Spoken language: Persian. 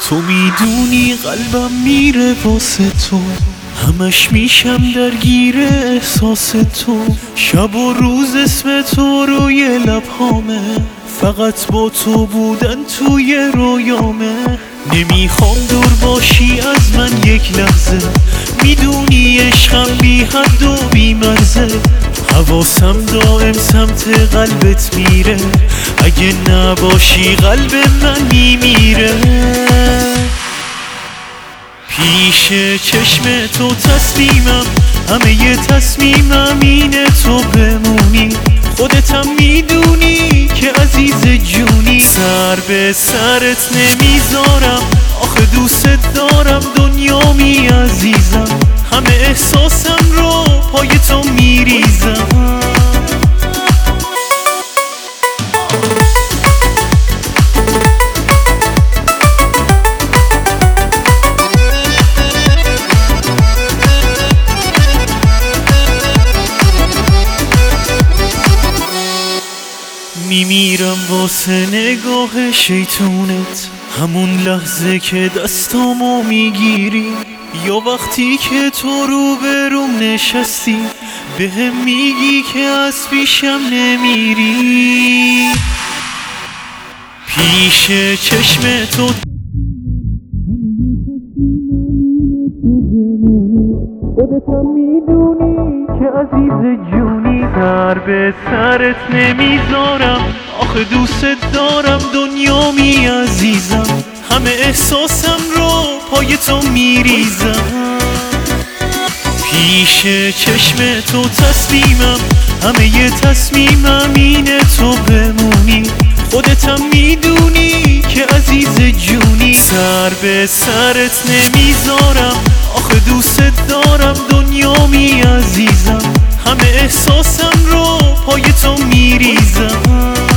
تو میدونی قلبم میره واسه تو، همش میشم درگیر احساس تو. شب و روز اسم تو روی لبهامه، فقط با تو بودن توی رویامه. نمیخوام دور باشی از من یک لحظه، میدونی عشقم بی حد و بی مرزه. حواسم دائم سمت قلبت میره، اگه نباشی قلب من میمیره. پیش چشم تو تسلیمم، همه ی تصمیمم اینه تو بمونی. خودتم میدونی که عزیز جونی، سر به سرت نمیذارم، آخه دوست دارم دنیامی عزیزم. همه احساسم رو پای تو میریزم. میمیرم واسه نگاه شیطونت، همون لحظه که دستامو میگیری، یا وقتی که تو روبروم نشستی بهم میگی که از پیشم نمیری. پیش چشم تو خودتم میدونی که عزیز جونی، سر به سرت نمیذارم، آخه دوست دارم دنیامی عزیزم. همه احساسم رو پای تو میریزم. پیش چشم تو تسلیمم، همه ی تصمیمم اینه تو بمونی. خودتم میدونی که عزیز جونی، سر به سرت نمیذارم، آخه دوست دارم دنیامی عزیزم. همه احساسم رو پای تو میریزم.